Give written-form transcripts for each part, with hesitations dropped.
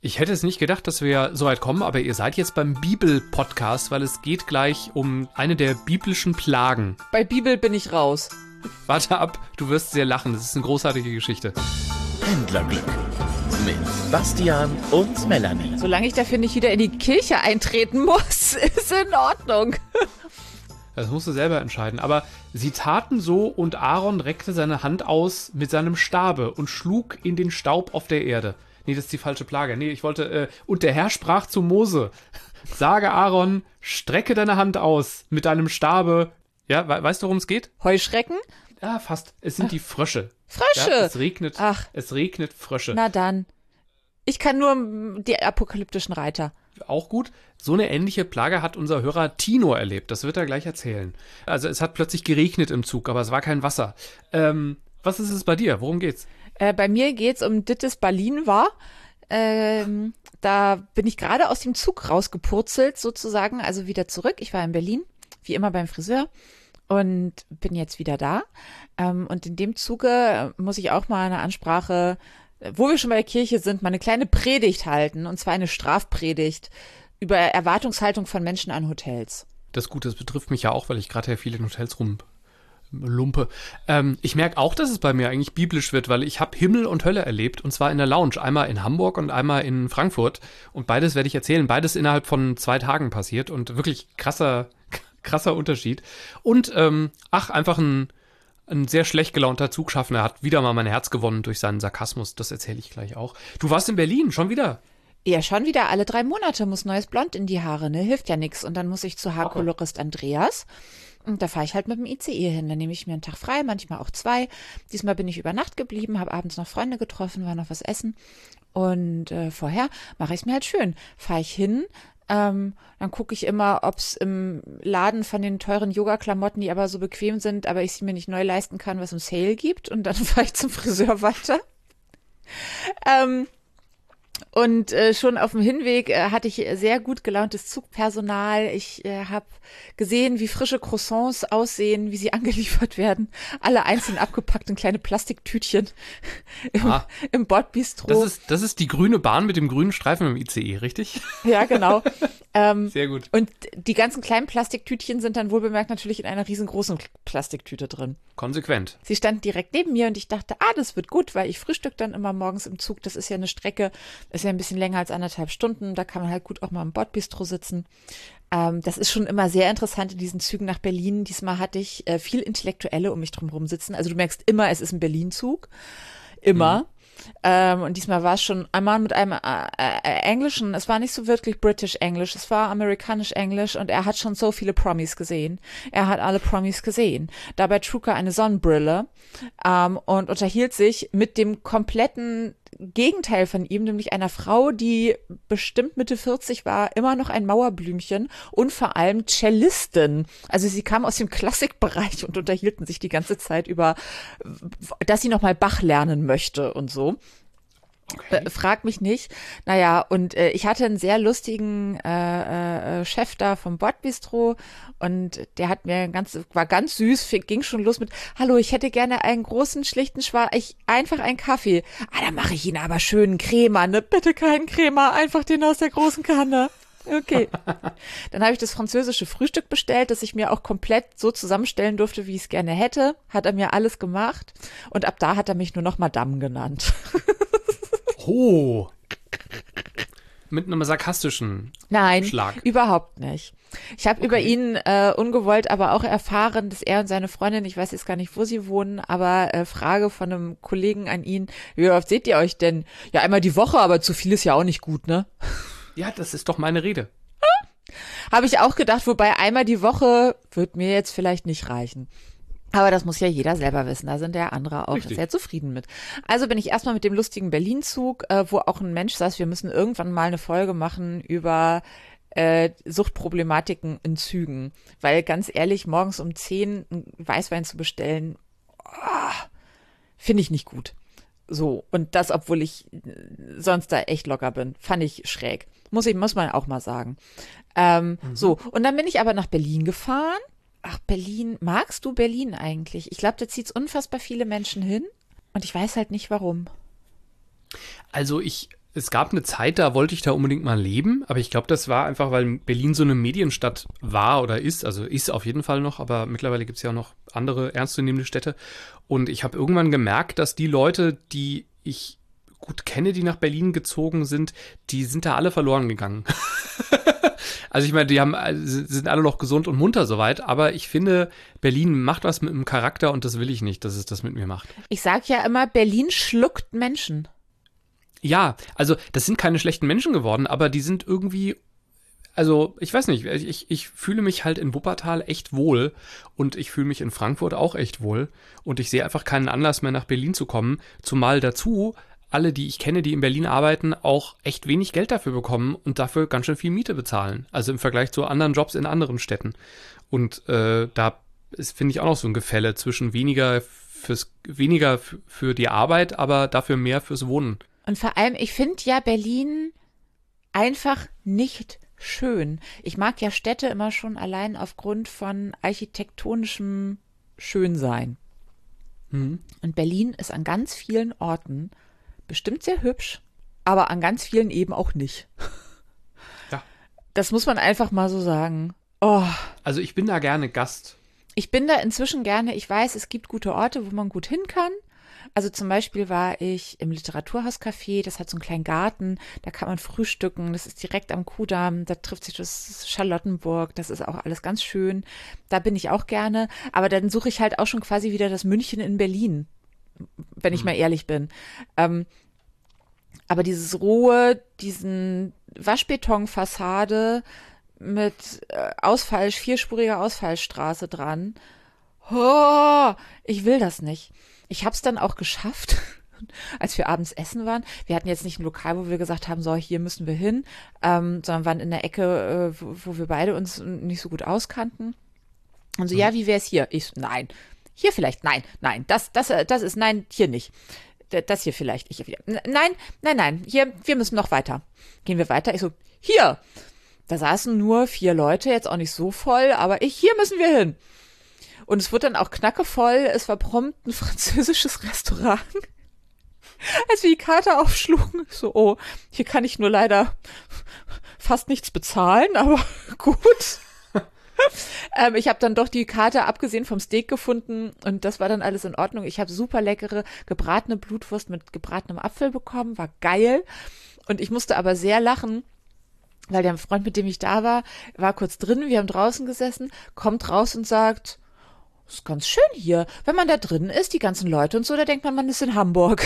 Ich hätte es nicht gedacht, dass wir so weit kommen, aber ihr seid jetzt beim Bibel-Podcast, weil es geht gleich um eine der biblischen Plagen. Bei Bibel bin ich raus. Warte ab, du wirst sehr lachen, das ist eine großartige Geschichte. Händlerglück mit Bastian und Melanie. Solange ich dafür nicht wieder in die Kirche eintreten muss, ist in Ordnung. Das musst du selber entscheiden. Aber sie taten so und Aaron reckte seine Hand aus mit seinem Stabe und schlug in den Staub auf der Erde. Nee, das ist die falsche Plage. Nee, ich wollte, und der Herr sprach zu Mose, sage Aaron, strecke deine Hand aus mit deinem Stabe. Ja, weißt du, worum es geht? Heuschrecken? Ja, fast. Es sind die Frösche. Frösche? Ja, es regnet Frösche. Na dann. Ich kann nur die apokalyptischen Reiter. Auch gut. So eine ähnliche Plage hat unser Hörer Tino erlebt. Das wird er gleich erzählen. Also es hat plötzlich geregnet im Zug, aber es war kein Wasser. Was ist es bei dir? Worum geht's? Bei mir geht's um Dittes Berlin war. Da bin ich gerade aus dem Zug rausgepurzelt sozusagen, also wieder zurück. Ich war in Berlin, wie immer beim Friseur und bin jetzt wieder da. Und in dem Zuge muss ich auch mal eine Ansprache, wo wir schon bei der Kirche sind, mal eine kleine Predigt halten, und zwar eine Strafpredigt über Erwartungshaltung von Menschen an Hotels. Das ist gut, das betrifft mich ja auch, weil ich gerade ja viel in Hotels rumlumpe. Ich merke auch, dass es bei mir eigentlich biblisch wird, weil ich habe Himmel und Hölle erlebt, und zwar in der Lounge. Einmal in Hamburg und einmal in Frankfurt. Und beides werde ich erzählen. Beides innerhalb von 2 Tagen passiert und wirklich krasser Unterschied. Und einfach ein sehr schlecht gelaunter Zugschaffner hat wieder mal mein Herz gewonnen durch seinen Sarkasmus. Das erzähle ich gleich auch. Du warst in Berlin, schon wieder? Ja, schon wieder. Alle 3 Monate muss neues Blond in die Haare, ne? Hilft ja nix. Und dann muss ich zu Haarkolorist Andreas. Und da fahre ich halt mit dem ICE hin. Dann nehme ich mir einen Tag frei, manchmal auch 2. Diesmal bin ich über Nacht geblieben, habe abends noch Freunde getroffen, war noch was essen. Und vorher mache ich es mir halt schön. Fahre ich hin, dann gucke ich immer, ob es im Laden von den teuren Yoga-Klamotten, die aber so bequem sind, aber ich sie mir nicht neu leisten kann, was im Sale gibt. Und dann fahre ich zum Friseur weiter. Und schon auf dem Hinweg hatte ich sehr gut gelauntes Zugpersonal. Ich habe gesehen, wie frische Croissants aussehen, wie sie angeliefert werden. Alle einzeln abgepackt in kleine Plastiktütchen im Bordbistro. Das ist die grüne Bahn mit dem grünen Streifen im ICE, richtig? Ja, genau. Sehr gut. Und die ganzen kleinen Plastiktütchen sind dann wohlbemerkt natürlich in einer riesengroßen Plastiktüte drin. Konsequent. Sie stand direkt neben mir und ich dachte, das wird gut, weil ich frühstück dann immer morgens im Zug. Das ist ja eine Strecke, ist ja ein bisschen länger als 1,5 Stunden. Da kann man halt gut auch mal im Bordbistro sitzen. Das ist schon immer sehr interessant in diesen Zügen nach Berlin. Diesmal hatte ich viel Intellektuelle um mich drumherum sitzen. Also du merkst immer, es ist ein Berlin-Zug. Immer. Mhm. Und diesmal war es schon einmal mit einem Englischen, es war nicht so wirklich British English, es war amerikanisch Englisch, und er hat schon so viele Promis gesehen. Er hat alle Promis gesehen. Dabei trug er eine Sonnenbrille und unterhielt sich mit dem kompletten Gegenteil von ihm, nämlich einer Frau, die bestimmt Mitte 40 war, immer noch ein Mauerblümchen und vor allem Cellistin. Also sie kam aus dem Klassikbereich und unterhielten sich die ganze Zeit über, dass sie nochmal Bach lernen möchte und so. Okay. Frag mich nicht. Naja, und ich hatte einen sehr lustigen Chef da vom Bordbistro, und der hat mir war ganz süß, ging schon los mit, hallo, ich hätte gerne einen großen, schlichten, einfach einen Kaffee. Da mache ich Ihnen aber schönen Crema, ne? Bitte keinen Crema, einfach den aus der großen Kanne. Okay. Dann habe ich das französische Frühstück bestellt, das ich mir auch komplett so zusammenstellen durfte, wie ich es gerne hätte. Hat er mir alles gemacht. Und ab da hat er mich nur noch Madame genannt. Oh. Mit einem sarkastischen Schlag. Nein, überhaupt nicht. Ich habe über ihn ungewollt aber auch erfahren, dass er und seine Freundin, ich weiß jetzt gar nicht, wo sie wohnen, aber Frage von einem Kollegen an ihn, wie oft seht ihr euch denn? Ja, einmal die Woche, aber zu viel ist ja auch nicht gut, ne? Ja, das ist doch meine Rede. Habe ich auch gedacht, wobei einmal die Woche wird mir jetzt vielleicht nicht reichen. Aber das muss ja jeder selber wissen, da sind ja andere auch sehr zufrieden mit. Also bin ich erstmal mit dem lustigen Berlin-Zug, wo auch ein Mensch saß, wir müssen irgendwann mal eine Folge machen über Suchtproblematiken in Zügen. Weil ganz ehrlich, morgens um 10 einen Weißwein zu bestellen, finde ich nicht gut. So, und das, obwohl ich sonst da echt locker bin. Fand ich schräg. Muss man auch mal sagen. So, und dann bin ich aber nach Berlin gefahren. Ach, Berlin. Magst du Berlin eigentlich? Ich glaube, da zieht's unfassbar viele Menschen hin. Und ich weiß halt nicht, warum. Also ich Es gab eine Zeit, da wollte ich da unbedingt mal leben, aber ich glaube, das war einfach, weil Berlin so eine Medienstadt war oder ist, also ist auf jeden Fall noch, aber mittlerweile gibt es ja auch noch andere ernstzunehmende Städte. Und ich habe irgendwann gemerkt, dass die Leute, die ich gut kenne, die nach Berlin gezogen sind, die sind da alle verloren gegangen. Also ich meine, sind alle noch gesund und munter soweit, aber ich finde, Berlin macht was mit dem Charakter und das will ich nicht, dass es das mit mir macht. Ich sag ja immer, Berlin schluckt Menschen. Ja, also das sind keine schlechten Menschen geworden, aber die sind irgendwie, also ich weiß nicht, ich fühle mich halt in Wuppertal echt wohl und ich fühle mich in Frankfurt auch echt wohl und ich sehe einfach keinen Anlass mehr nach Berlin zu kommen, zumal dazu alle, die ich kenne, die in Berlin arbeiten, auch echt wenig Geld dafür bekommen und dafür ganz schön viel Miete bezahlen, also im Vergleich zu anderen Jobs in anderen Städten. Und da ist, finde ich, auch noch so ein Gefälle zwischen weniger für die Arbeit, aber dafür mehr fürs Wohnen. Und vor allem, ich finde ja Berlin einfach nicht schön. Ich mag ja Städte immer schon allein aufgrund von architektonischem Schönsein. Und Berlin ist an ganz vielen Orten bestimmt sehr hübsch, aber an ganz vielen eben auch nicht. Ja. Das muss man einfach mal so sagen. Oh. Also ich bin da gerne Gast. Ich bin da inzwischen gerne, ich weiß, es gibt gute Orte, wo man gut hin kann. Also zum Beispiel war ich im Literaturhauscafé, das hat so einen kleinen Garten, da kann man frühstücken, das ist direkt am Kudamm, da trifft sich das Charlottenburg, das ist auch alles ganz schön. Da bin ich auch gerne, aber dann suche ich halt auch schon quasi wieder das München in Berlin, wenn ich mal ehrlich bin. Aber dieses Rohe, diesen Waschbetonfassade mit vierspuriger Ausfallstraße dran, oh, ich will das nicht. Ich habe es dann auch geschafft, als wir abends essen waren. Wir hatten jetzt nicht ein Lokal, wo wir gesagt haben, so, hier müssen wir hin, sondern waren in der Ecke, wo wir beide uns nicht so gut auskannten. Und so, ja, wie wäre es hier? Ich so, nein. Hier vielleicht? Nein, das ist, nein, hier nicht. Das hier vielleicht. Nein, hier, wir müssen noch weiter. Gehen wir weiter? Ich so, hier. Da saßen nur 4 Leute, jetzt auch nicht so voll, aber hier müssen wir hin. Und es wurde dann auch knackevoll. Es war prompt ein französisches Restaurant. Als wir die Karte aufschlugen, ich so, oh, hier kann ich nur leider fast nichts bezahlen, aber gut. Ich habe dann doch die Karte abgesehen vom Steak gefunden und das war dann alles in Ordnung. Ich habe super leckere gebratene Blutwurst mit gebratenem Apfel bekommen, war geil. Und ich musste aber sehr lachen, weil der Freund, mit dem ich da war kurz drin, wir haben draußen gesessen, kommt raus und sagt, ist ganz schön hier. Wenn man da drin ist, die ganzen Leute und so, da denkt man ist in Hamburg.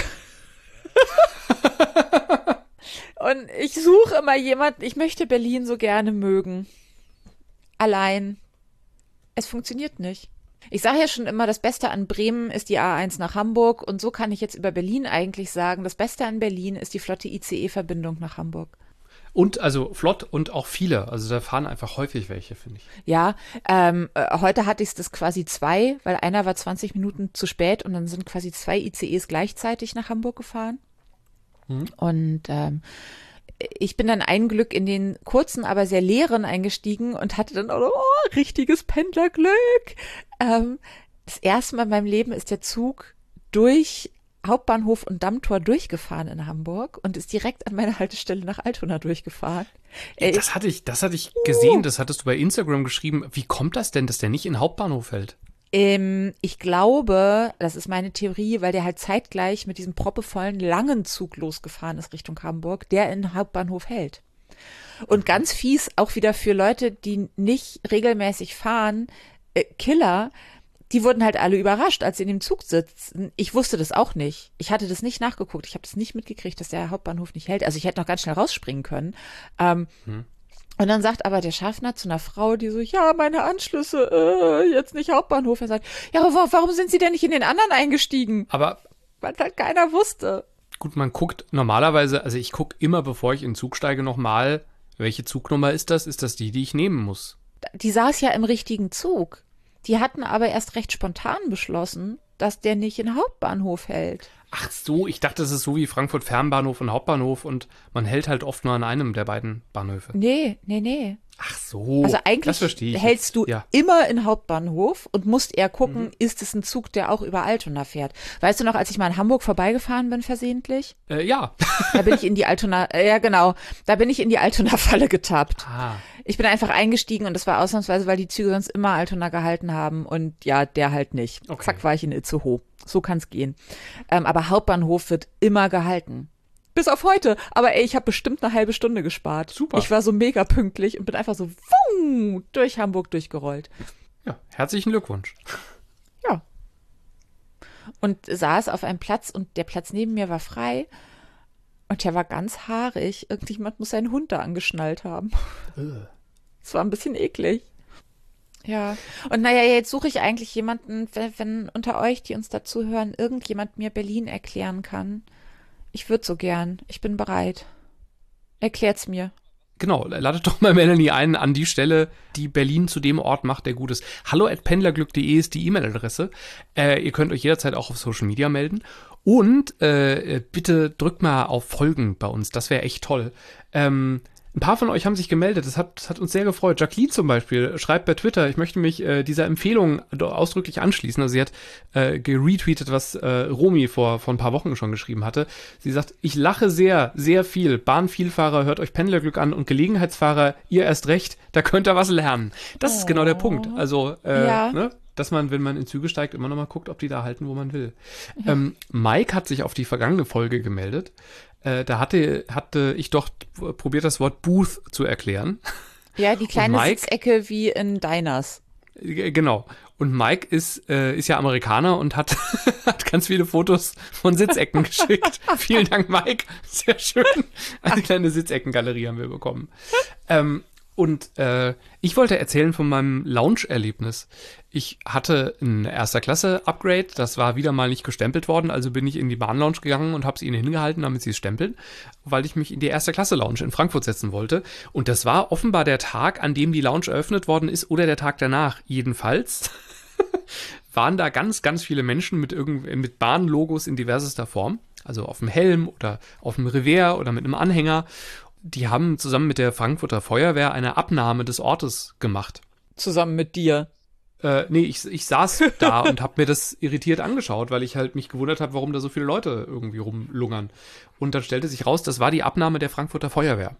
Und ich suche immer jemanden, ich möchte Berlin so gerne mögen. Allein. Es funktioniert nicht. Ich sage ja schon immer, das Beste an Bremen ist die A1 nach Hamburg und so kann ich jetzt über Berlin eigentlich sagen, das Beste an Berlin ist die flotte ICE-Verbindung nach Hamburg. Und also flott und auch viele. Also da fahren einfach häufig welche, finde ich. Ja, heute hatte ich das quasi 2, weil einer war 20 Minuten zu spät und dann sind quasi 2 ICEs gleichzeitig nach Hamburg gefahren. Und ich bin dann ein Glück in den kurzen, aber sehr leeren eingestiegen und hatte dann auch richtiges Pendlerglück. Das erste Mal in meinem Leben ist der Zug durch Hauptbahnhof und Dammtor durchgefahren in Hamburg und ist direkt an meiner Haltestelle nach Altona durchgefahren. Das hatte ich gesehen, das hattest du bei Instagram geschrieben. Wie kommt das denn, dass der nicht in den Hauptbahnhof fällt? Ich glaube, das ist meine Theorie, weil der halt zeitgleich mit diesem proppevollen langen Zug losgefahren ist Richtung Hamburg, der in den Hauptbahnhof hält. Und ganz fies, auch wieder für Leute, die nicht regelmäßig fahren, Killer, die wurden halt alle überrascht, als sie in dem Zug sitzen. Ich wusste das auch nicht. Ich hatte das nicht nachgeguckt. Ich habe das nicht mitgekriegt, dass der Hauptbahnhof nicht hält. Also ich hätte noch ganz schnell rausspringen können. Und dann sagt aber der Schaffner zu einer Frau, die so, ja, meine Anschlüsse, jetzt nicht Hauptbahnhof. Er sagt, ja, aber warum sind Sie denn nicht in den anderen eingestiegen? Aber weil halt keiner wusste. Gut, man guckt normalerweise, also ich gucke immer, bevor ich in den Zug steige, nochmal, welche Zugnummer ist das? Ist das die ich nehmen muss? Die saß ja im richtigen Zug. Die hatten aber erst recht spontan beschlossen, dass der nicht in Hauptbahnhof hält. Ach so, ich dachte, das ist so wie Frankfurt Fernbahnhof und Hauptbahnhof und man hält halt oft nur an einem der beiden Bahnhöfe. Nee. Ach so, Also das eigentlich verstehe ich hältst du ja. immer in Hauptbahnhof und musst eher gucken, ist es ein Zug, der auch über Altona fährt. Weißt du noch, als ich mal in Hamburg vorbeigefahren bin versehentlich? Ja. Da bin ich in die Altona, ja genau, da bin ich in die Altona-Falle getappt. Ah. Ich bin einfach eingestiegen und das war ausnahmsweise, weil die Züge sonst immer Altona gehalten haben und ja, der halt nicht. Okay. Zack, war ich in Itzehoe. So kann's gehen. Aber Hauptbahnhof wird immer gehalten. Bis auf heute. Aber ey, ich habe bestimmt eine halbe Stunde gespart. Super. Ich war so mega pünktlich und bin einfach so durch Hamburg durchgerollt. Ja, herzlichen Glückwunsch. Ja. Und saß auf einem Platz und der Platz neben mir war frei. Und der war ganz haarig. Irgendjemand muss seinen Hund da angeschnallt haben. Das war ein bisschen eklig. Ja. Und naja, jetzt suche ich eigentlich jemanden, wenn unter euch, die uns dazu hören, irgendjemand mir Berlin erklären kann. Ich würde so gern. Ich bin bereit. Erklärt's mir. Genau, ladet doch mal Melanie ein an die Stelle, die Berlin zu dem Ort macht, der gut ist. hallo@pendlerglück.de ist die E-Mail-Adresse. Ihr könnt euch jederzeit auch auf Social Media melden. Und bitte drückt mal auf Folgen bei uns. Das wäre echt toll. Ein paar von euch haben sich gemeldet. Das hat uns sehr gefreut. Jacqueline zum Beispiel schreibt bei Twitter, ich möchte mich dieser Empfehlung ausdrücklich anschließen. Also sie hat geretweetet, was Romy vor ein paar Wochen schon geschrieben hatte. Sie sagt, ich lache sehr, sehr viel. Bahnvielfahrer, hört euch Pendlerglück an und Gelegenheitsfahrer, ihr erst recht, da könnt ihr was lernen. Das ist genau der Punkt. Also, Ja. ne? Dass man, wenn man in Züge steigt, immer noch mal guckt, ob die da halten, wo man will. Mike hat sich auf die vergangene Folge gemeldet. Da hatte ich doch probiert, das Wort Booth zu erklären. Ja, die kleine Mike, Sitzecke wie in Diners. Genau. Und Mike ist ja Amerikaner und hat ganz viele Fotos von Sitzecken geschickt. Vielen Dank, Mike. Sehr schön. Eine kleine Sitzeckengalerie haben wir bekommen. Und ich wollte erzählen von meinem Lounge-Erlebnis. Ich hatte ein Erster-Klasse-Upgrade, das war wieder mal nicht gestempelt worden, also bin ich in die Bahn-Lounge gegangen und habe es ihnen hingehalten, damit sie es stempeln, weil ich mich in die Erster-Klasse-Lounge in Frankfurt setzen wollte. Und das war offenbar der Tag, an dem die Lounge eröffnet worden ist oder der Tag danach. Jedenfalls waren da ganz, ganz viele Menschen mit Bahnlogos in diversester Form, also auf dem Helm oder auf dem Revers oder mit einem Anhänger. Die haben zusammen mit der Frankfurter Feuerwehr eine Abnahme des Ortes gemacht. Zusammen mit dir. Nee, ich saß da und habe mir das irritiert angeschaut, weil ich halt mich gewundert habe, warum da so viele Leute irgendwie rumlungern. Und dann stellte sich raus, das war die Abnahme der Frankfurter Feuerwehr.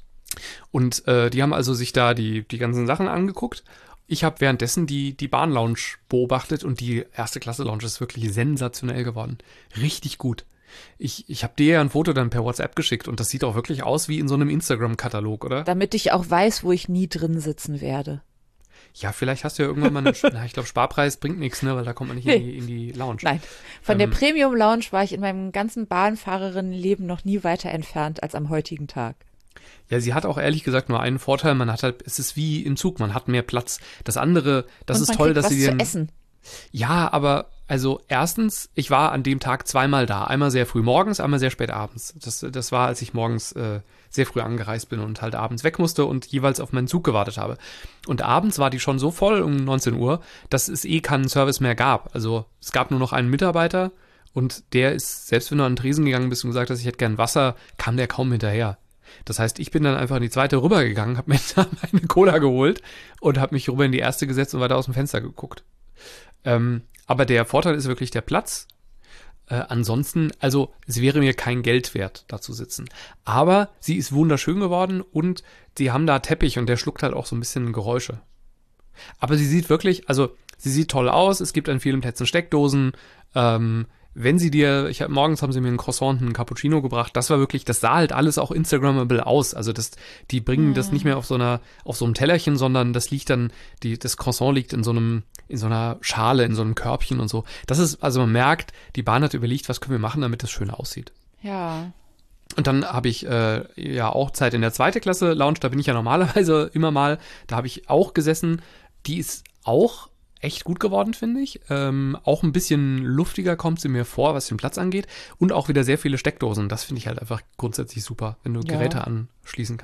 Und die haben also sich da die ganzen Sachen angeguckt. Ich habe währenddessen die Bahnlounge beobachtet und die Erste-Klasse-Lounge ist wirklich sensationell geworden. Richtig gut. Ich habe dir ja ein Foto dann per WhatsApp geschickt und das sieht auch wirklich aus wie in so einem Instagram-Katalog, oder? Damit ich auch weiß, wo ich nie drin sitzen werde. Ja, vielleicht hast du ja irgendwann mal ich glaube, Sparpreis bringt nichts, ne, weil da kommt man nicht in die Lounge. Nein, von der Premium-Lounge war ich in meinem ganzen Bahnfahrerinnenleben noch nie weiter entfernt als am heutigen Tag. Ja, sie hat auch ehrlich gesagt nur einen Vorteil, es ist wie im Zug, man hat mehr Platz. Das andere, das und ist man toll, kriegt dass was sie dir... zu essen. Ja, aber also erstens, ich war an dem Tag zweimal da. Einmal sehr früh morgens, einmal sehr spät abends. Das war, als ich morgens sehr früh angereist bin und halt abends weg musste und jeweils auf meinen Zug gewartet habe. Und abends war die schon so voll um 19 Uhr, dass es keinen Service mehr gab. Also es gab nur noch einen Mitarbeiter und der ist, selbst wenn du an den Tresen gegangen bist und gesagt hast, ich hätte gern Wasser, kam der kaum hinterher. Das heißt, ich bin dann einfach in die zweite rübergegangen, habe mir da meine Cola geholt und habe mich rüber in die erste gesetzt und weiter aus dem Fenster geguckt. Aber der Vorteil ist wirklich der Platz. Ansonsten, also es wäre mir kein Geld wert, da zu sitzen. Aber sie ist wunderschön geworden und sie haben da Teppich und der schluckt halt auch so ein bisschen Geräusche. Aber sie sieht wirklich, also sie sieht toll aus. Es gibt an vielen Plätzen Steckdosen. Wenn sie dir, morgens haben sie mir ein Croissant und einen Cappuccino gebracht, das sah halt alles auch Instagrammable aus. Also die bringen das nicht mehr auf so einem Tellerchen, sondern das Croissant liegt in so einer Schale, in so einem Körbchen und so. Das ist, also man merkt, die Bahn hat überlegt, was können wir machen, damit das schön aussieht. Ja. Und dann habe ich ja auch Zeit in der zweite Klasse Lounge, da bin ich ja normalerweise immer mal, da habe ich auch gesessen. Die ist auch echt gut geworden, finde ich. Auch ein bisschen luftiger kommt sie mir vor, was den Platz angeht. Und auch wieder sehr viele Steckdosen. Das finde ich halt einfach grundsätzlich super, wenn du Geräte anschließen kannst.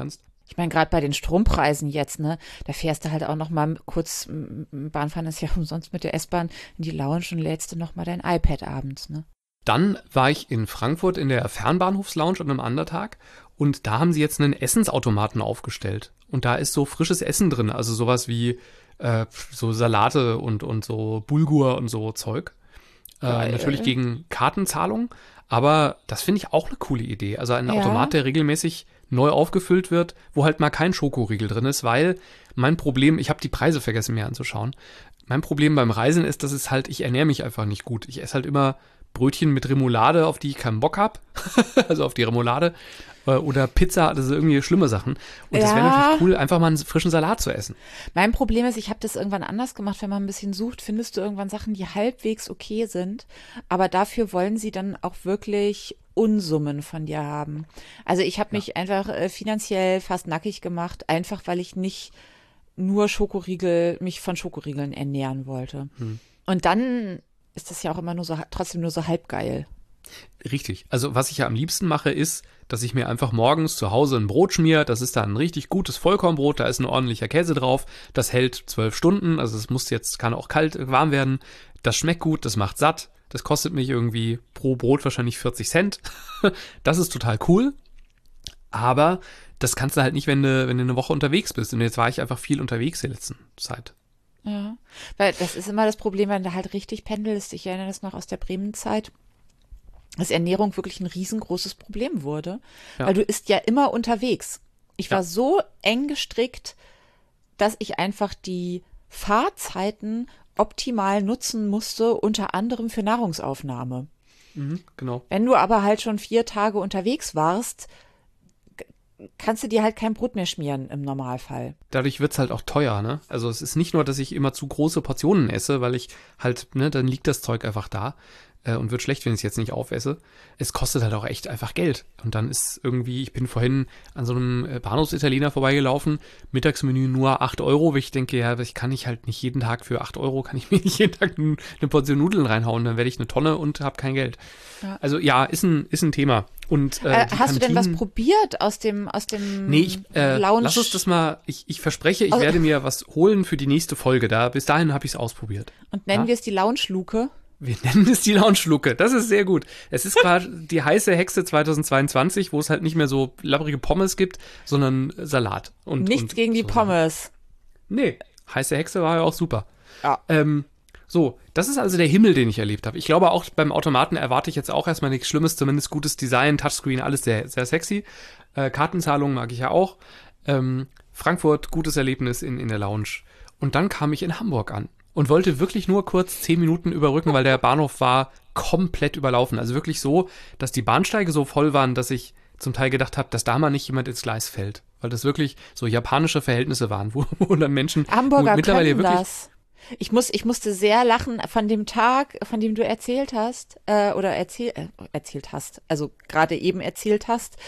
Ich meine, gerade bei den Strompreisen jetzt, ne, da fährst du halt auch noch mal kurz, Bahnfahren ist ja umsonst mit der S-Bahn, in die Lounge und lädst du noch mal dein iPad abends, ne? Dann war ich in Frankfurt in der Fernbahnhofslounge an einem anderen Tag und da haben sie jetzt einen Essensautomaten aufgestellt. Und da ist so frisches Essen drin, also sowas wie so Salate und so Bulgur und so Zeug. Natürlich gegen Kartenzahlung, aber das finde ich auch eine coole Idee. Also ein Automat, der regelmäßig neu aufgefüllt wird, wo halt mal kein Schokoriegel drin ist, weil mein Problem, ich habe die Preise vergessen mir anzuschauen, mein Problem beim Reisen ist, dass es halt, ich ernähre mich einfach nicht gut. Ich esse halt immer Brötchen mit Remoulade, auf die ich keinen Bock habe, also auf die Remoulade, oder Pizza, das sind irgendwie schlimme Sachen. Und das wäre natürlich cool, einfach mal einen frischen Salat zu essen. Mein Problem ist, ich habe das irgendwann anders gemacht. Wenn man ein bisschen sucht, findest du irgendwann Sachen, die halbwegs okay sind. Aber dafür wollen sie dann auch wirklich Unsummen von dir haben. Also ich habe mich einfach finanziell fast nackig gemacht, einfach weil ich nicht nur mich von Schokoriegeln ernähren wollte. Und dann ist das ja auch immer trotzdem nur so halb geil. Richtig. Also was ich ja am liebsten mache, ist, dass ich mir einfach morgens zu Hause ein Brot schmiere. Das ist dann ein richtig gutes Vollkornbrot, da ist ein ordentlicher Käse drauf. Das hält 12 Stunden, also es kann auch warm werden. Das schmeckt gut, das macht satt. Das kostet mich irgendwie pro Brot wahrscheinlich 40 Cent. Das ist total cool. Aber das kannst du halt nicht, wenn du eine Woche unterwegs bist. Und jetzt war ich einfach viel unterwegs in der letzten Zeit. Ja, weil das ist immer das Problem, wenn du halt richtig pendelst. Ich erinnere das noch aus der Bremen-Zeit, dass Ernährung wirklich ein riesengroßes Problem wurde, weil du isst ja immer unterwegs. Ich war so eng gestrickt, dass ich einfach die Fahrzeiten optimal nutzen musste, unter anderem für Nahrungsaufnahme. Genau. Wenn du aber halt schon 4 Tage unterwegs warst, kannst du dir halt kein Brot mehr schmieren im Normalfall. Dadurch wird's halt auch teuer, ne? Also es ist nicht nur, dass ich immer zu große Portionen esse, weil ich halt, ne, dann liegt das Zeug einfach da und wird schlecht, wenn ich es jetzt nicht aufesse. Es kostet halt auch echt einfach Geld. Und dann ist irgendwie, ich bin vorhin an so einem Bahnhofsitaliener vorbeigelaufen, Mittagsmenü nur 8 Euro, weil ich denke, ja, ich kann nicht jeden Tag für 8 Euro, kann ich mir nicht jeden Tag eine Portion Nudeln reinhauen, dann werde ich eine Tonne und habe kein Geld. Ja. Also ja, ist ein Thema. Und, hast du denn was probiert aus dem Nee, Lounge? Lass uns das mal, ich verspreche, ich werde mir was holen für die nächste Folge. Bis dahin habe ich es ausprobiert. Und nennen wir es die Lounge-Luke? Wir nennen es die Lounge-Luke. Das ist sehr gut. Es ist gerade die heiße Hexe 2022, wo es halt nicht mehr so labbrige Pommes gibt, sondern Salat. Nichts gegen die Pommes. Nee, heiße Hexe war ja auch super. Ja. So, das ist also der Himmel, den ich erlebt habe. Ich glaube, auch beim Automaten erwarte ich jetzt auch erstmal nichts Schlimmes, zumindest gutes Design, Touchscreen, alles sehr, sehr sexy. Kartenzahlung mag ich ja auch. Frankfurt, gutes Erlebnis in der Lounge. Und dann kam ich in Hamburg an und wollte wirklich nur kurz 10 Minuten überbrücken, weil der Bahnhof war komplett überlaufen. Also wirklich so, dass die Bahnsteige so voll waren, dass ich zum Teil gedacht habe, dass da mal nicht jemand ins Gleis fällt. Weil das wirklich so japanische Verhältnisse waren, wo dann Menschen Hamburger mittlerweile können wirklich das. Ich musste sehr lachen von dem Tag, von dem du erzählt hast, erzählt hast, also gerade eben erzählt hast.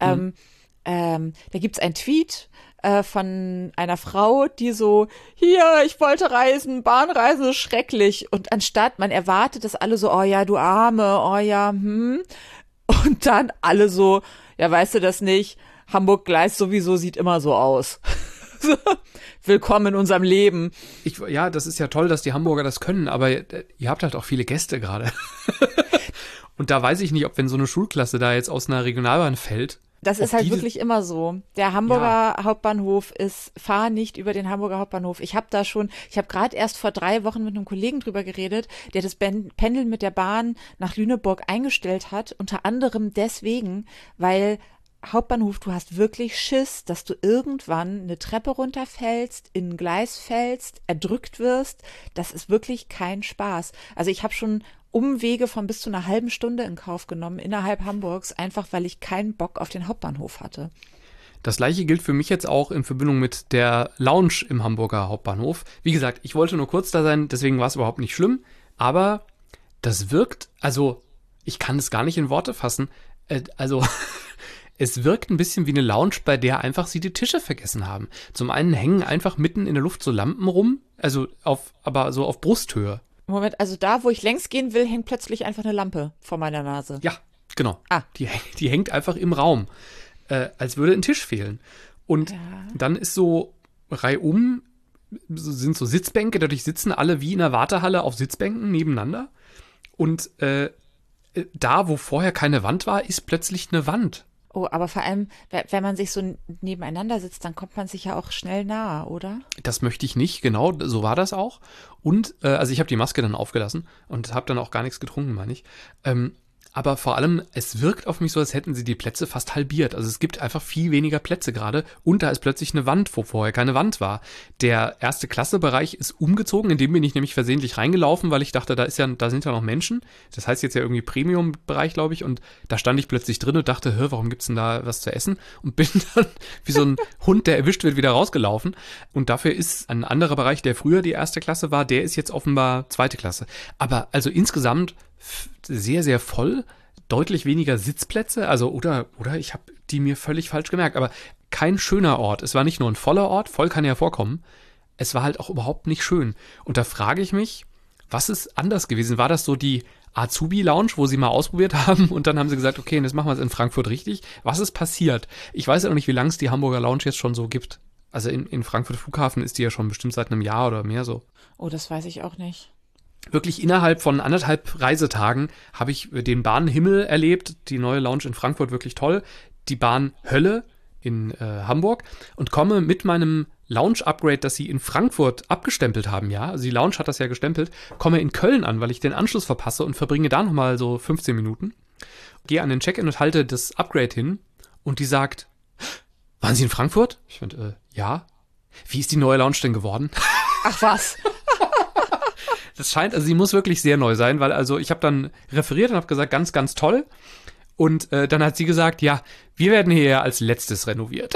Da gibt's einen Tweet von einer Frau, die so, hier, ich wollte reisen, Bahnreise ist schrecklich. Und anstatt, man erwartet, dass alle so, oh ja, du Arme, oh ja, Und dann alle so, ja, weißt du das nicht? Hamburg-Gleis sowieso sieht immer so aus. Willkommen in unserem Leben. Ja, das ist ja toll, dass die Hamburger das können, aber ihr habt halt auch viele Gäste gerade. Und da weiß ich nicht, ob wenn so eine Schulklasse da jetzt aus einer Regionalbahn fällt. Das ist halt wirklich immer so. Der Hamburger Hauptbahnhof fahr nicht über den Hamburger Hauptbahnhof. Ich habe gerade erst vor 3 Wochen mit einem Kollegen drüber geredet, der das Pendeln mit der Bahn nach Lüneburg eingestellt hat, unter anderem deswegen, weil Hauptbahnhof, du hast wirklich Schiss, dass du irgendwann eine Treppe runterfällst, in ein Gleis fällst, erdrückt wirst. Das ist wirklich kein Spaß. Also ich habe schon Umwege von bis zu einer halben Stunde in Kauf genommen innerhalb Hamburgs, einfach weil ich keinen Bock auf den Hauptbahnhof hatte. Das gleiche gilt für mich jetzt auch in Verbindung mit der Lounge im Hamburger Hauptbahnhof. Wie gesagt, ich wollte nur kurz da sein, deswegen war es überhaupt nicht schlimm. Aber das wirkt, also ich kann es gar nicht in Worte fassen, es wirkt ein bisschen wie eine Lounge, bei der einfach sie die Tische vergessen haben. Zum einen hängen einfach mitten in der Luft so Lampen rum, aber so auf Brusthöhe. Moment, also da, wo ich längs gehen will, hängt plötzlich einfach eine Lampe vor meiner Nase. Ja, genau. Die hängt einfach im Raum, als würde ein Tisch fehlen. Und dann ist so reihum, sind so Sitzbänke, dadurch sitzen alle wie in einer Wartehalle auf Sitzbänken nebeneinander. Und da, wo vorher keine Wand war, ist plötzlich eine Wand. Oh, aber vor allem, wenn man sich so nebeneinander sitzt, dann kommt man sich ja auch schnell nahe, oder? Das möchte ich nicht, genau, so war das auch. Und, also ich habe die Maske dann aufgelassen und habe dann auch gar nichts getrunken, meine ich. Aber vor allem, es wirkt auf mich so, als hätten sie die Plätze fast halbiert. Also es gibt einfach viel weniger Plätze gerade und da ist plötzlich eine Wand, wo vorher keine Wand war. Der Erste-Klasse-Bereich ist umgezogen, in dem bin ich nämlich versehentlich reingelaufen, weil ich dachte, da sind ja noch Menschen. Das heißt jetzt ja irgendwie Premium-Bereich, glaube ich, und da stand ich plötzlich drin und dachte, warum gibt's denn da was zu essen? Und bin dann wie so ein Hund, der erwischt wird, wieder rausgelaufen. Und dafür ist ein anderer Bereich, der früher die erste Klasse war, der ist jetzt offenbar zweite Klasse. Aber also insgesamt sehr, sehr voll, deutlich weniger Sitzplätze, also oder ich habe die mir völlig falsch gemerkt, aber kein schöner Ort. Es war nicht nur ein voller Ort, voll kann ja vorkommen, es war halt auch überhaupt nicht schön. Und da frage ich mich, was ist anders gewesen? War das so die Azubi-Lounge, wo sie mal ausprobiert haben und dann haben sie gesagt, okay, jetzt machen wir es in Frankfurt richtig. Was ist passiert? Ich weiß ja noch nicht, wie lange es die Hamburger Lounge jetzt schon so gibt. Also in Frankfurt Flughafen ist die ja schon bestimmt seit einem Jahr oder mehr so. Oh, das weiß ich auch nicht. Wirklich innerhalb von 1,5 Reisetagen habe ich den Bahnhimmel erlebt, die neue Lounge in Frankfurt wirklich toll, die Bahnhölle in Hamburg und komme mit meinem Lounge-Upgrade, das sie in Frankfurt abgestempelt haben, ja, also die Lounge hat das ja gestempelt, komme in Köln an, weil ich den Anschluss verpasse und verbringe da nochmal so 15 Minuten, gehe an den Check-in und halte das Upgrade hin und die sagt, waren Sie in Frankfurt? Ich finde, ja. Wie ist die neue Lounge denn geworden? Ach was? Das scheint, also sie muss wirklich sehr neu sein, weil also ich habe dann referiert und habe gesagt, ganz, ganz toll. Und dann hat sie gesagt, ja, wir werden hier ja als letztes renoviert.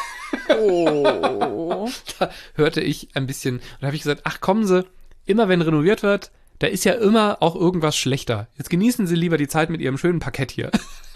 Oh. Da hörte ich ein bisschen, und da habe ich gesagt, ach kommen Sie, immer wenn renoviert wird, da ist ja immer auch irgendwas schlechter. Jetzt genießen Sie lieber die Zeit mit Ihrem schönen Parkett hier.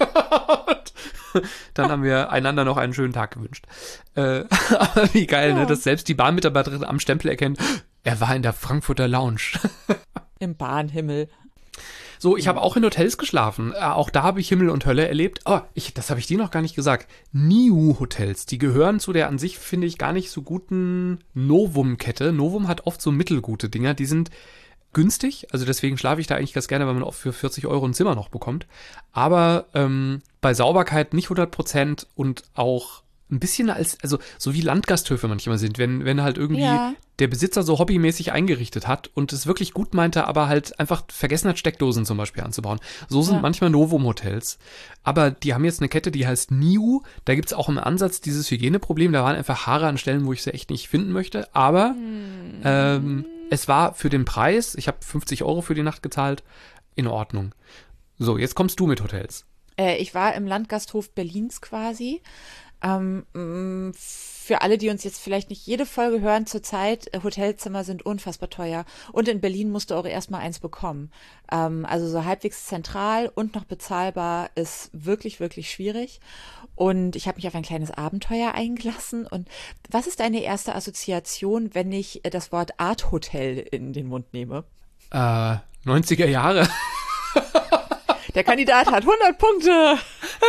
Dann haben wir einander noch einen schönen Tag gewünscht. Aber wie geil, ne, dass selbst die Bahnmitarbeiterin am Stempel erkennt, er war in der Frankfurter Lounge. Im Bahnhimmel. So, ich habe auch in Hotels geschlafen. Auch da habe ich Himmel und Hölle erlebt. Oh, das habe ich dir noch gar nicht gesagt. Niu-Hotels, die gehören zu der an sich, finde ich, gar nicht so guten Novum-Kette. Novum hat oft so mittelgute Dinger, die sind günstig. Also deswegen schlafe ich da eigentlich ganz gerne, weil man oft für 40 € ein Zimmer noch bekommt. Aber bei Sauberkeit nicht 100% und auch ein bisschen also so wie Landgasthöfe manchmal sind, wenn halt irgendwie der Besitzer so hobbymäßig eingerichtet hat und es wirklich gut meinte, aber halt einfach vergessen hat, Steckdosen zum Beispiel anzubauen. So sind manchmal Novum-Hotels. Aber die haben jetzt eine Kette, die heißt Niu. Da gibt's auch im Ansatz dieses Hygieneproblem. Da waren einfach Haare an Stellen, wo ich sie echt nicht finden möchte. Aber es war für den Preis, ich habe 50 € für die Nacht gezahlt, in Ordnung. So, jetzt kommst du mit Hotels. Ich war im Landgasthof Berlins quasi. Für alle, die uns jetzt vielleicht nicht jede Folge hören, zurzeit, Hotelzimmer sind unfassbar teuer. Und in Berlin musst du auch erstmal eins bekommen. Also so halbwegs zentral und noch bezahlbar ist wirklich, wirklich schwierig. Und ich habe mich auf ein kleines Abenteuer eingelassen. Und was ist deine erste Assoziation, wenn ich das Wort Art Hotel in den Mund nehme? 90er Jahre. Der Kandidat hat 100 Punkte.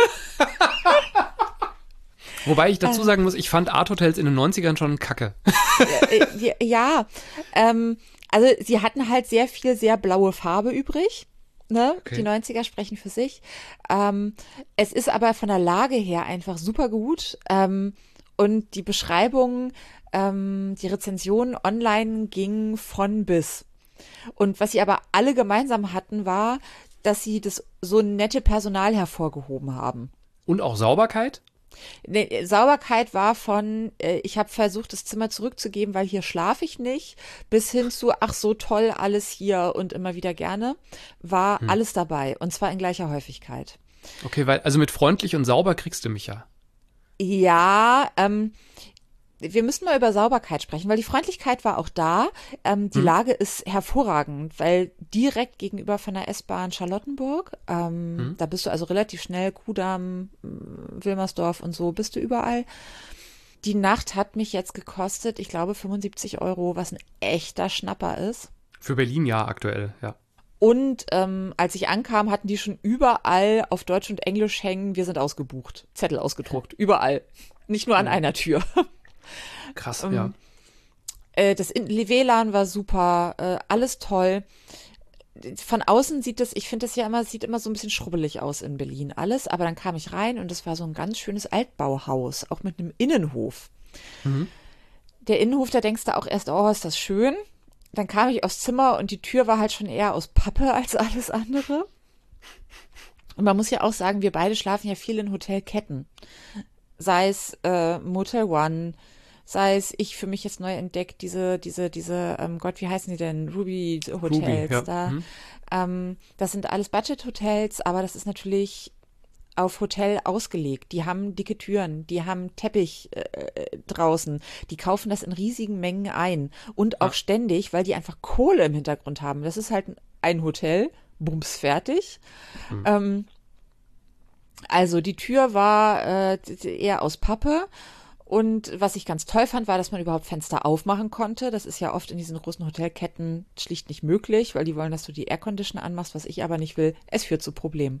Wobei ich dazu sagen muss, ich fand Art-Hotels in den 90ern schon kacke. Ja, also sie hatten halt sehr viel, sehr blaue Farbe übrig. Ne? Okay. Die 90er sprechen für sich. Es ist aber von der Lage her einfach super gut. Und die Beschreibung, die Rezension online ging von bis. Und was sie aber alle gemeinsam hatten, war, dass sie das so nette Personal hervorgehoben haben. Und auch Sauberkeit? Nee, Sauberkeit war von, ich habe versucht, das Zimmer zurückzugeben, weil hier schlafe ich nicht, bis hin zu, ach so toll, alles hier und immer wieder gerne, war alles dabei. Und zwar in gleicher Häufigkeit. Okay, weil, also mit freundlich und sauber kriegst du mich ja. Ja, wir müssen mal über Sauberkeit sprechen, weil die Freundlichkeit war auch da. Die Lage ist hervorragend, weil direkt gegenüber von der S-Bahn Charlottenburg, da bist du also relativ schnell, Kudamm, Wilmersdorf und so, bist du überall. Die Nacht hat mich jetzt gekostet, ich glaube 75 €, was ein echter Schnapper ist. Für Berlin ja aktuell, ja. Und als ich ankam, hatten die schon überall auf Deutsch und Englisch hängen, wir sind ausgebucht, Zettel ausgedruckt, überall. Nicht nur an einer Tür. Krass, ja. Das WLAN war super, alles toll. Von außen ich finde das ja immer, sieht immer so ein bisschen schrubbelig aus in Berlin alles, aber dann kam ich rein und es war so ein ganz schönes Altbauhaus, auch mit einem Innenhof. Der Innenhof, da denkst du auch erst, oh, ist das schön. Dann kam ich aufs Zimmer und die Tür war halt schon eher aus Pappe als alles andere. Und man muss ja auch sagen, wir beide schlafen ja viel in Hotelketten. Sei es Motel One, sei es ich für mich jetzt neu entdeckt, diese, Gott, wie heißen die denn? Ruby Hotels ja. da. Das sind alles Budget-Hotels, aber das ist natürlich auf Hotel ausgelegt. Die haben dicke Türen, die haben Teppich draußen, die kaufen das in riesigen Mengen ein und auch ständig, weil die einfach Kohle im Hintergrund haben. Das ist halt ein Hotel, bums fertig. Also die Tür war eher aus Pappe. Und was ich ganz toll fand, war, dass man überhaupt Fenster aufmachen konnte. Das ist ja oft in diesen großen Hotelketten schlicht nicht möglich, weil die wollen, dass du die Aircondition anmachst, was ich aber nicht will. Es führt zu Problemen.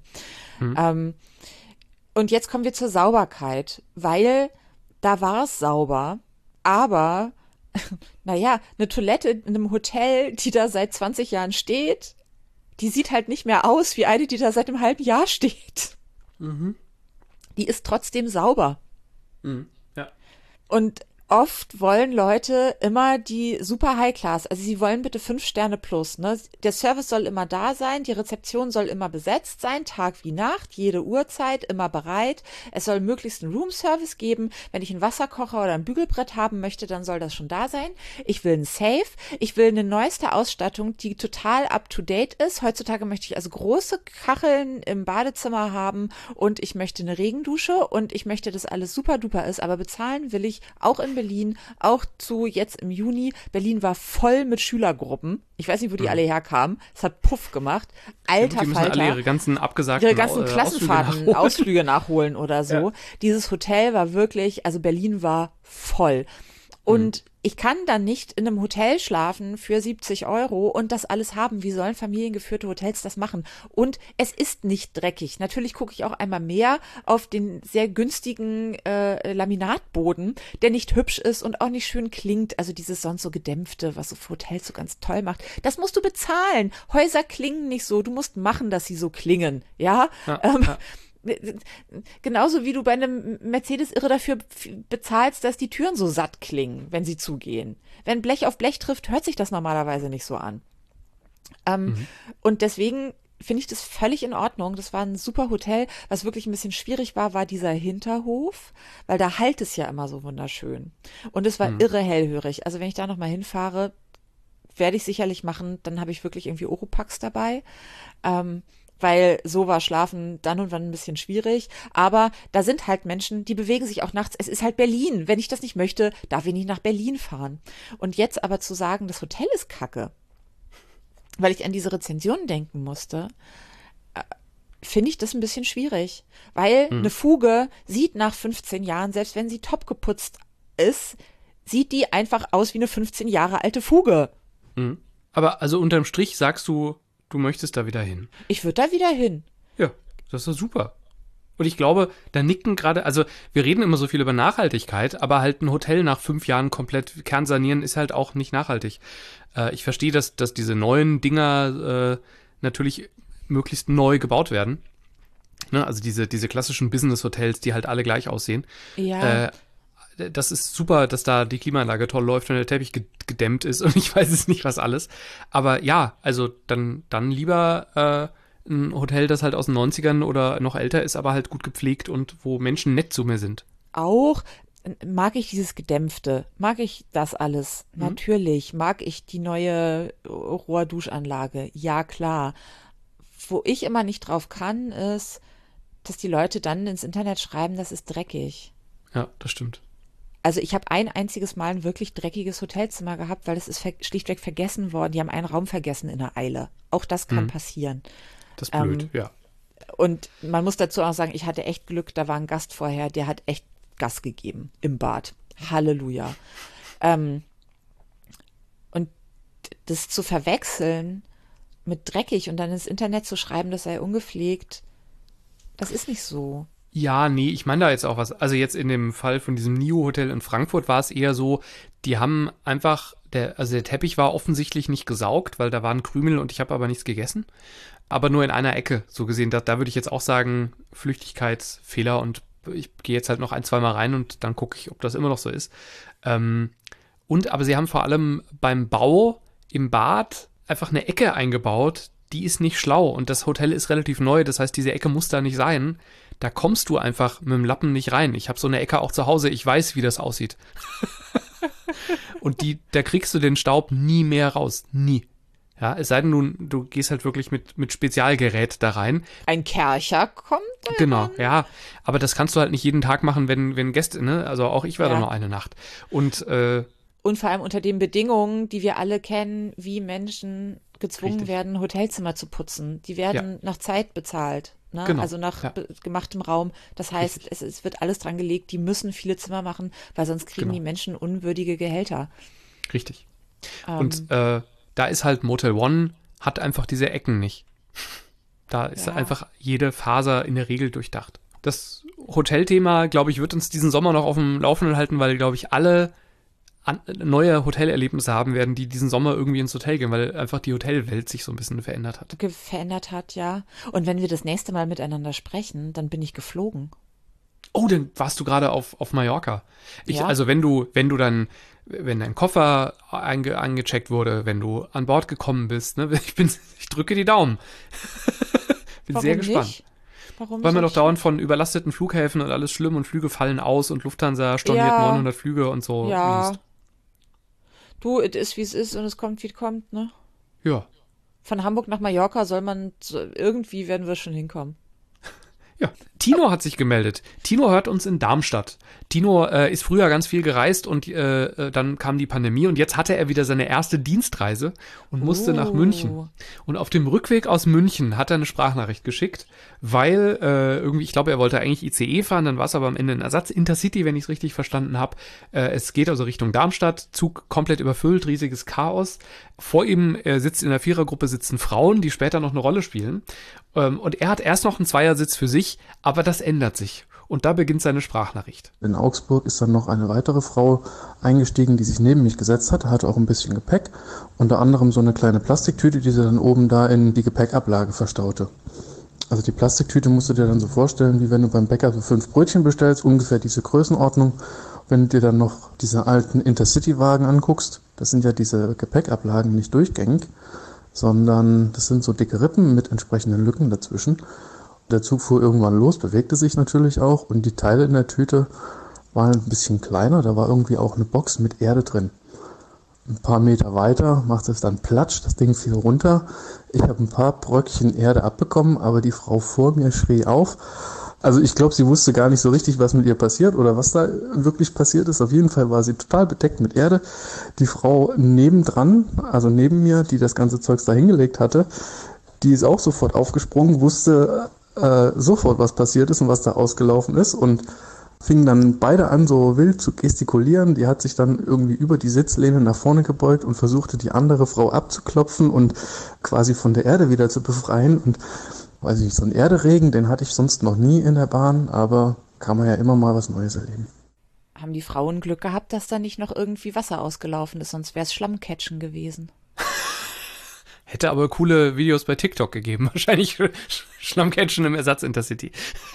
Und jetzt kommen wir zur Sauberkeit, weil da war es sauber, aber naja, eine Toilette in einem Hotel, die da seit 20 Jahren steht, die sieht halt nicht mehr aus wie eine, die da seit einem halben Jahr steht. Die ist trotzdem sauber. Ja. Und oft wollen Leute immer die super High-Class, also sie wollen bitte 5 Sterne plus, ne? Der Service soll immer da sein, die Rezeption soll immer besetzt sein, Tag wie Nacht, jede Uhrzeit, immer bereit. Es soll möglichst einen Room-Service geben. Wenn ich einen Wasserkocher oder ein Bügelbrett haben möchte, dann soll das schon da sein. Ich will einen Safe, ich will eine neueste Ausstattung, die total up-to-date ist. Heutzutage möchte ich also große Kacheln im Badezimmer haben und ich möchte eine Regendusche und ich möchte, dass alles super-duper ist, aber bezahlen will ich auch in Berlin, auch zu jetzt im Juni. Berlin war voll mit Schülergruppen. Ich weiß nicht, wo die alle herkamen. Es hat Puff gemacht. Alter die müssen Falter. alle ihre ganzen abgesagten Klassenfahrten, Ausflüge nachholen oder so. Ja. Dieses Hotel war wirklich, also Berlin war voll. Und ich kann dann nicht in einem Hotel schlafen für 70 € und das alles haben. Wie sollen familiengeführte Hotels das machen? Und es ist nicht dreckig. Natürlich gucke ich auch einmal mehr auf den sehr günstigen Laminatboden, der nicht hübsch ist und auch nicht schön klingt. Also dieses sonst so gedämpfte, was so für Hotels so ganz toll macht. Das musst du bezahlen. Häuser klingen nicht so. Du musst machen, dass sie so klingen. Ja. Genauso wie du bei einem Mercedes irre dafür bezahlst, dass die Türen so satt klingen, wenn sie zugehen. Wenn Blech auf Blech trifft, hört sich das normalerweise nicht so an. Und deswegen finde ich das völlig in Ordnung. Das war ein super Hotel. Was wirklich ein bisschen schwierig war, war dieser Hinterhof, weil da halt es ja immer so wunderschön. Und es war irre hellhörig. Also wenn ich da nochmal hinfahre, werde ich sicherlich machen, dann habe ich wirklich irgendwie Oropax dabei. Weil so war Schlafen dann und wann ein bisschen schwierig. Aber da sind halt Menschen, die bewegen sich auch nachts. Es ist halt Berlin. Wenn ich das nicht möchte, darf ich nicht nach Berlin fahren. Und jetzt aber zu sagen, das Hotel ist kacke, weil ich an diese Rezension denken musste, finde ich das ein bisschen schwierig. Weil eine Fuge sieht nach 15 Jahren, selbst wenn sie top geputzt ist, sieht die einfach aus wie eine 15 Jahre alte Fuge. Aber also unterm Strich sagst du, du möchtest da wieder hin. Ich würde da wieder hin. Ja, das ist doch super. Und ich glaube, da nicken gerade, also wir reden immer so viel über Nachhaltigkeit, aber halt ein Hotel nach 5 Jahren komplett kernsanieren ist halt auch nicht nachhaltig. Ich verstehe, dass diese neuen Dinger natürlich möglichst neu gebaut werden. Ne? Also diese klassischen Business-Hotels, die halt alle gleich aussehen. Ja. Das ist super, dass da die Klimaanlage toll läuft und der Teppich gedämmt ist und ich weiß es nicht, was alles. Aber ja, also dann lieber ein Hotel, das halt aus den 90ern oder noch älter ist, aber halt gut gepflegt und wo Menschen nett zu mir sind. Auch mag ich dieses Gedämpfte, mag ich das alles, natürlich, mag ich die neue Rohrduschanlage, ja klar. Wo ich immer nicht drauf kann, ist, dass die Leute dann ins Internet schreiben, das ist dreckig. Ja, das stimmt. Also ich habe ein einziges Mal ein wirklich dreckiges Hotelzimmer gehabt, weil das ist schlichtweg vergessen worden. Die haben einen Raum vergessen in der Eile. Auch das kann passieren. Das ist blöd, ja. Und man muss dazu auch sagen, ich hatte echt Glück, da war ein Gast vorher, der hat echt Gas gegeben im Bad. Halleluja. Und das zu verwechseln mit dreckig und dann ins Internet zu schreiben, das sei ungepflegt, das ist nicht so. Ja, nee, ich meine da jetzt auch was. Also jetzt in dem Fall von diesem NIO-Hotel in Frankfurt war es eher so, die haben einfach, der Teppich war offensichtlich nicht gesaugt, weil da waren Krümel und ich habe aber nichts gegessen. Aber nur in einer Ecke, so gesehen. Da würde ich jetzt auch sagen, Flüchtigkeitsfehler und ich gehe jetzt halt noch 1-2 Mal rein und dann gucke ich, ob das immer noch so ist. Aber sie haben vor allem beim Bau im Bad einfach eine Ecke eingebaut, die ist nicht schlau und das Hotel ist relativ neu, das heißt, diese Ecke muss da nicht sein. Da kommst du einfach mit dem Lappen nicht rein. Ich habe so eine Ecke auch zu Hause, ich weiß, wie das aussieht. Und da kriegst du den Staub nie mehr raus. Nie. Ja, es sei denn, du gehst halt wirklich mit Spezialgerät da rein. Ein Kercher kommt da. Genau, ja. Aber das kannst du halt nicht jeden Tag machen, wenn Gäste, ne? Also auch ich war da nur eine Nacht. Und vor allem unter den Bedingungen, die wir alle kennen, wie Menschen gezwungen werden, Hotelzimmer zu putzen. Die werden nach Zeit bezahlt. Ne? Genau. Also nach gemachtem Raum. Das heißt, es wird alles dran gelegt, die müssen viele Zimmer machen, weil sonst kriegen die Menschen unwürdige Gehälter. Richtig. Und da ist halt Motel One, hat einfach diese Ecken nicht. Da ist einfach jede Faser in der Regel durchdacht. Das Hotelthema, glaube ich, wird uns diesen Sommer noch auf dem Laufenden halten, weil, glaube ich, alle neue Hotelerlebnisse haben werden, die diesen Sommer irgendwie ins Hotel gehen, weil einfach die Hotelwelt sich so ein bisschen verändert hat. Verändert hat, ja. Und wenn wir das nächste Mal miteinander sprechen, dann bin ich geflogen. Oh, dann warst du gerade auf Mallorca. Also wenn dein Koffer angecheckt wurde, wenn du an Bord gekommen bist, ne, ich drücke die Daumen. Bin Warum sehr gespannt. Nicht? Warum Weil man doch dauernd von überlasteten Flughäfen und alles schlimm und Flüge fallen aus und Lufthansa storniert 900 Flüge und so. Ja. Du, es ist, wie es ist und es kommt, wie es kommt, ne? Ja. Von Hamburg nach Mallorca irgendwie werden wir schon hinkommen. Ja, Tino hat sich gemeldet. Tino hört uns in Darmstadt. Tino ist früher ganz viel gereist und dann kam die Pandemie und jetzt hatte er wieder seine erste Dienstreise und musste nach München. Und auf dem Rückweg aus München hat er eine Sprachnachricht geschickt, weil irgendwie, ich glaube, er wollte eigentlich ICE fahren, dann war es aber am Ende ein Ersatz Intercity, wenn ich es richtig verstanden habe. Es geht also Richtung Darmstadt, Zug komplett überfüllt, riesiges Chaos. Vor ihm sitzt in der Vierergruppe sitzen Frauen, die später noch eine Rolle spielen. Und er hat erst noch einen Zweiersitz für sich, aber das ändert sich. Und da beginnt seine Sprachnachricht. In Augsburg ist dann noch eine weitere Frau eingestiegen, die sich neben mich gesetzt hat, hatte auch ein bisschen Gepäck. Unter anderem so eine kleine Plastiktüte, die sie dann oben da in die Gepäckablage verstaute. Also die Plastiktüte musst du dir dann so vorstellen, wie wenn du beim Bäcker so 5 Brötchen bestellst, ungefähr diese Größenordnung. Wenn du dir dann noch diese alten Intercity-Wagen anguckst, das sind ja diese Gepäckablagen nicht durchgängig, sondern das sind so dicke Rippen mit entsprechenden Lücken dazwischen. Der Zug fuhr irgendwann los, bewegte sich natürlich auch und die Teile in der Tüte waren ein bisschen kleiner, da war irgendwie auch eine Box mit Erde drin. Ein paar Meter weiter machte es dann Platsch, das Ding fiel runter. Ich habe ein paar Bröckchen Erde abbekommen, aber die Frau vor mir schrie auf. Also ich glaube, sie wusste gar nicht so richtig, was mit ihr passiert oder was da wirklich passiert ist. Auf jeden Fall war sie total bedeckt mit Erde. Die Frau nebendran, also neben mir, die das ganze Zeugs da hingelegt hatte, die ist auch sofort aufgesprungen, wusste sofort, was passiert ist und was da ausgelaufen ist und fingen dann beide an, so wild zu gestikulieren. Die hat sich dann irgendwie über die Sitzlehne nach vorne gebeugt und versuchte, die andere Frau abzuklopfen und quasi von der Erde wieder zu befreien. Und weiß ich nicht, so einen Erderegen, den hatte ich sonst noch nie in der Bahn, aber kann man ja immer mal was Neues erleben. Haben die Frauen Glück gehabt, dass da nicht noch irgendwie Wasser ausgelaufen ist, sonst wäre es Schlammcatchen gewesen. Hätte aber coole Videos bei TikTok gegeben. Wahrscheinlich Schlammcatchen im Ersatz-Intercity.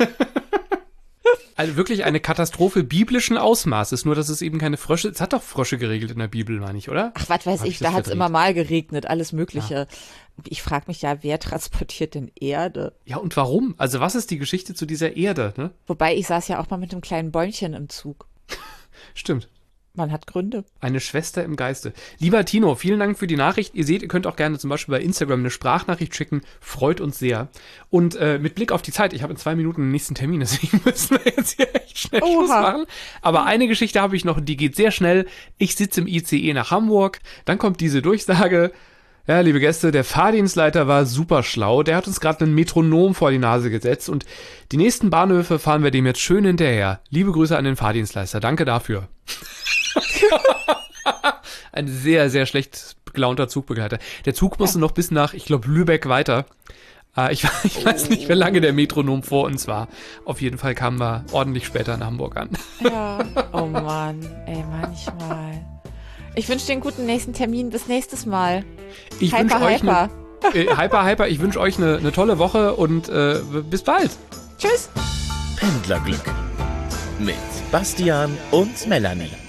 Also wirklich eine Katastrophe biblischen Ausmaßes, nur dass es eben keine Frösche, es hat doch Frösche geregelt in der Bibel, meine ich, oder? Ach, was weiß ich, da hat es immer mal geregnet, alles Mögliche. Ja. Ich frage mich ja, wer transportiert denn Erde? Ja, und warum? Also was ist die Geschichte zu dieser Erde, ne? Wobei, ich saß ja auch mal mit einem kleinen Bäumchen im Zug. Stimmt. Man hat Gründe. Eine Schwester im Geiste. Lieber Tino, vielen Dank für die Nachricht. Ihr seht, ihr könnt auch gerne zum Beispiel bei Instagram eine Sprachnachricht schicken. Freut uns sehr. Und mit Blick auf die Zeit, ich habe in 2 Minuten den nächsten Termin, deswegen müssen wir jetzt hier echt schnell Schluss machen. Aber eine Geschichte habe ich noch, die geht sehr schnell. Ich sitze im ICE nach Hamburg. Dann kommt diese Durchsage. Ja, liebe Gäste, der Fahrdienstleiter war super schlau. Der hat uns gerade einen Metronom vor die Nase gesetzt und die nächsten Bahnhöfe fahren wir dem jetzt schön hinterher. Liebe Grüße an den Fahrdienstleister. Danke dafür. Ein sehr, sehr schlecht gut gelaunter Zugbegleiter. Der Zug musste noch bis nach, ich glaube, Lübeck weiter. Ich weiß nicht, wie lange der Metronom vor uns war. Auf jeden Fall kamen wir ordentlich später in Hamburg an. Ja, oh Mann, ey, manchmal. Ich wünsche dir einen guten nächsten Termin. Bis nächstes Mal. Ich wünsche euch Hyper, ich wünsche euch eine tolle Woche und bis bald. Tschüss. Pendlerglück mit Bastian und Melanie.